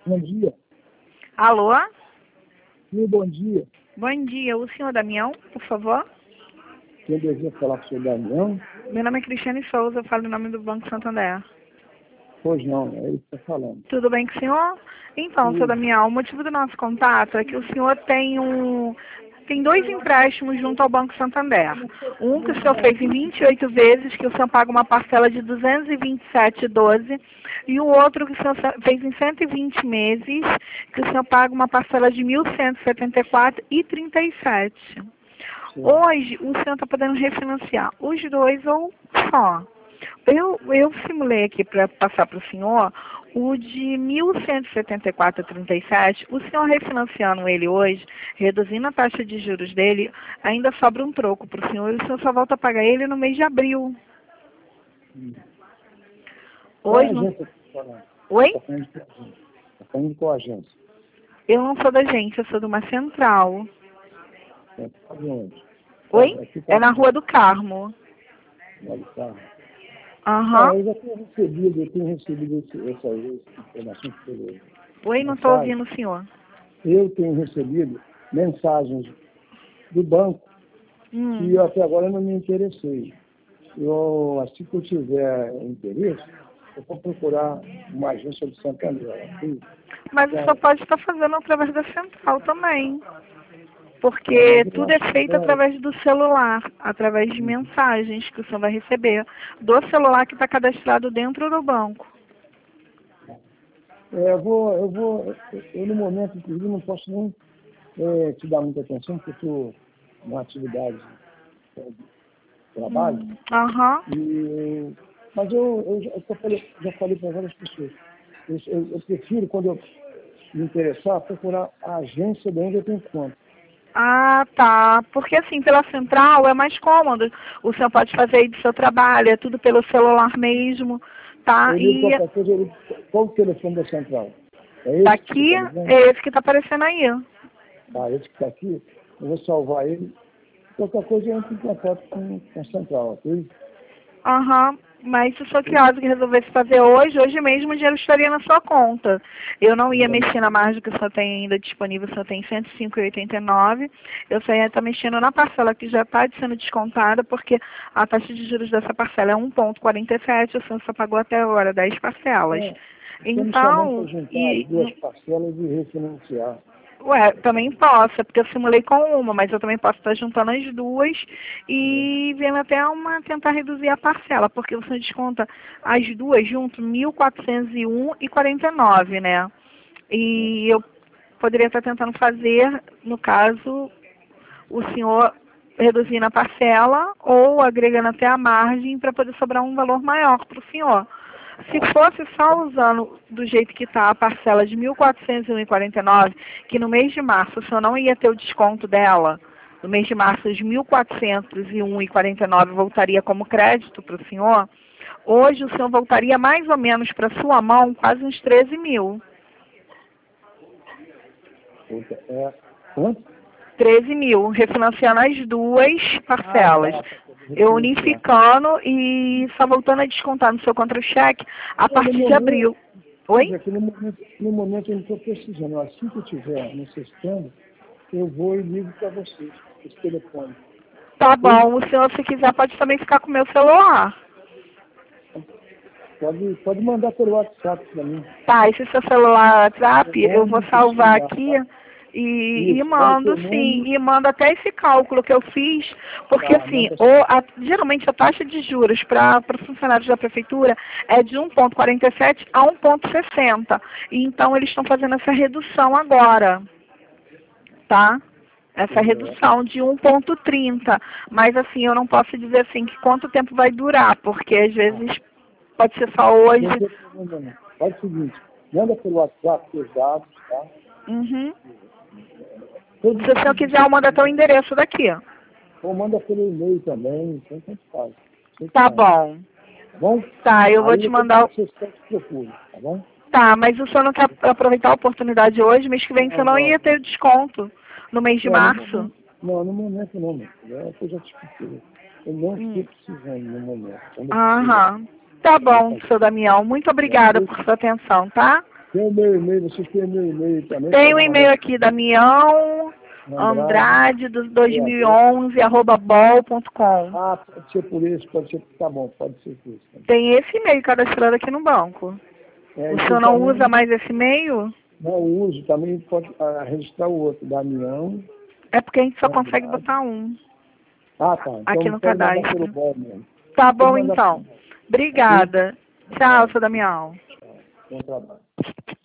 Bom dia. Alô? Sim, bom dia. Bom dia. O senhor Damião, por favor? Quem deseja falar com o senhor Damião? Meu nome é Cristiane Souza, eu falo em nome do Banco Santander. Pois não, é ele que está falando. Tudo bem com o senhor? Então, senhor Damião, o motivo do nosso contato é que o senhor tem dois empréstimos junto ao Banco Santander. Um que o senhor fez em 28 vezes, que o senhor paga uma parcela de R$ 227,12, e o outro que o senhor fez em 120 meses, que o senhor paga uma parcela de R$ 1.174,37. Hoje, o senhor está podendo refinanciar os dois ou só. Eu simulei aqui para passar para o senhor o de R$ 1.174,37. O senhor refinanciando ele hoje, reduzindo a taxa de juros dele, ainda sobra um troco para o senhor e o senhor só volta a pagar ele no mês de abril. Hoje não... Oi? Está falando com a agência. Eu não sou da agência, eu sou de uma central. É, tá onde? Oi? É na Rua do Carmo. Aham. Eu já tenho recebido essa informação que você... Oi, não estou ouvindo o senhor. Eu tenho recebido mensagens do banco que eu até agora não me interessei. Assim que eu tiver interesse, eu vou procurar uma agência de Santander. Assim. Mas o senhor pode estar fazendo através da central também. Porque tudo é feito através do celular, através de mensagens que o senhor vai receber do celular que está cadastrado dentro do banco. Eu no momento, inclusive, não posso nem te dar muita atenção, porque estou numa atividade de trabalho. Mas eu já falei para várias pessoas. Eu prefiro, quando eu me interessar, procurar a agência de onde eu tenho conta. Ah, tá. Porque assim, pela central é mais cômodo. O senhor pode fazer aí do seu trabalho, é tudo pelo celular mesmo, tá? Qual o telefone da central? Daqui é esse que está aparecendo aí. Tá, esse que está aqui, eu vou salvar ele. Qualquer coisa eu entro em contato com a central, ok? Mas se o senhor caso que resolvesse fazer hoje mesmo o dinheiro estaria na sua conta. Eu não ia mexer na margem que o senhor tem ainda disponível, o senhor tem R$ 105,89. Eu só ia estar mexendo na parcela que já está sendo descontada, porque a taxa de juros dessa parcela é 1,47, o senhor só pagou até agora 10 parcelas. Então, duas parcelas e refinanciar. Também posso, porque eu simulei com uma, mas eu também posso estar juntando as duas e vendo até tentar reduzir a parcela, porque você desconta as duas junto, R$ 1.401,49, né? E eu poderia estar tentando fazer, no caso, o senhor reduzindo a parcela ou agregando até a margem para poder sobrar um valor maior para o senhor. Se fosse só usando do jeito que está a parcela de R$ 1.401,49, que no mês de março o senhor não ia ter o desconto dela, no mês de março os R$ 1.401,49 voltaria como crédito para o senhor, hoje o senhor voltaria mais ou menos para sua mão quase uns 13 mil. Quanto? 13 mil, refinanciando as duas parcelas. Eu unificando e só voltando a descontar no seu contra-cheque a partir de abril. Oi? No momento eu não estou precisando. Assim que eu estiver necessitando, eu vou e ligo para vocês, esse telefone. Tá bom. O senhor, se quiser, pode também ficar com o meu celular. Pode mandar pelo WhatsApp para mim. Tá, esse seu celular WhatsApp, eu vou salvar aqui. E mando, sim, e mando até esse cálculo que eu fiz, porque assim, geralmente a taxa de juros para funcionários da prefeitura é de 1,47 a 1,60. E então eles estão fazendo essa redução agora, tá? Essa redução de 1,30. Mas assim, eu não posso dizer assim que quanto tempo vai durar, porque às vezes pode ser só hoje. Faz o seguinte, manda pelo WhatsApp os dados, tá? Se o senhor quiser, eu mando até o endereço daqui. Ou manda pelo e-mail também, então tanto faz. Tá bom. Tá bom? Tá, eu vou te mandar. Tá bom? Tá, mas o senhor não quer aproveitar a oportunidade hoje? Mês que vem você não ia ter desconto no mês de março. No momento não, eu já te expliquei. Eu não estou precisando no momento. Tá bom, seu Damião. Muito obrigada por sua atenção, tá? Tem o meu e-mail, vocês têm o meu e-mail também? Tem o e-mail aqui, Damião Andrade, 2011, @bol.com. Ah, pode ser por isso, pode ser, tá bom, pode ser por isso. Tem esse e-mail cadastrado aqui no banco. O senhor não usa mais esse e-mail? Não uso, também pode registrar o outro, Damião. É porque a gente só consegue botar um. Ah, tá. Então, aqui no cadastro. Mesmo. Tá bom, então. Obrigada. Tchau, seu Damião. Bom trabalho.